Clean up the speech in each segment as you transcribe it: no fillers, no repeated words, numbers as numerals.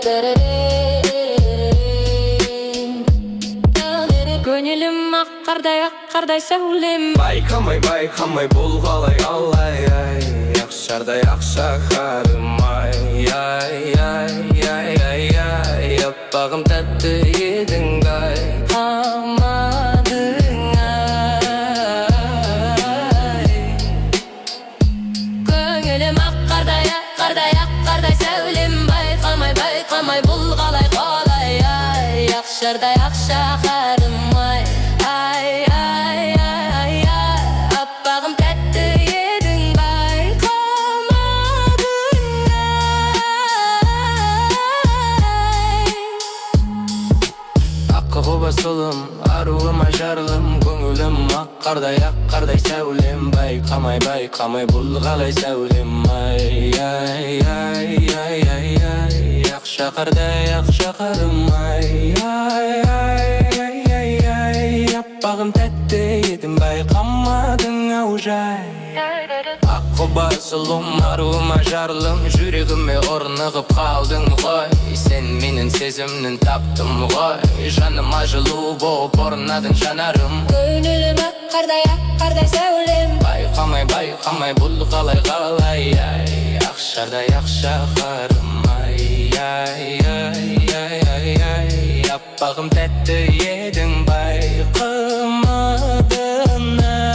Gönülüm akkarday sәулем. Байқамай бұл қалай алай Яқшарда шақарым Аппағым тәтті едің Байқамадың Gönülüm akkarday sәулем. Байқамай бұл қалай Яқшарда шақарым Аппағым тәтті едің байқамадың Аққы басылым, аруыма жарылым Көңілім аққардай сәулем. Байқамай бұл қалай сәулем Шақарым Аппағым тәтті едім байқамадың ау жай Аққы басылым, аруыма жарылым Жүрегіме орнығып қалдың ғой Сен менің сезімнің таптым ғой Жаныма жылу болып орнадың жанарым Gönülüm аққардай сәулем. Байқамай бұл қалай Ақшардай шақарым Аппағым тәтті едің байқамадың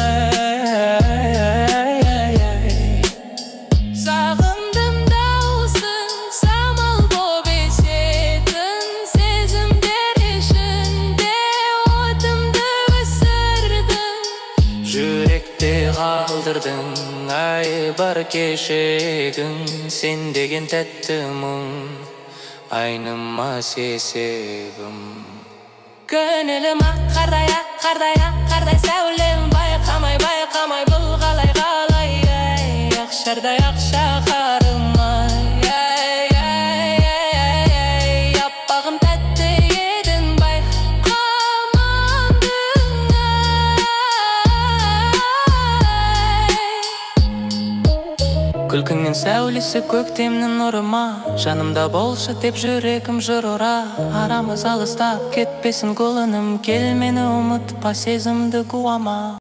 Сағындым даусын самал боп есетін Сезімдер ішінде отымды өсірдің Жүректе қалдырдың бар кешегің Сен деген тәтті мұң айнымас есебім Gönülüm аққардай сәулем. Байқамай бұл қалай Яқшарда шақарым Аппағым тәтті едің байқамадың Күлкіңнің сәулесі көктемнің нұрыма Жанымда болшы деп жүрегім жыр ұра Арамыз алыстап кетпесін құлыным Кел мені ұмытпа сезімді қуама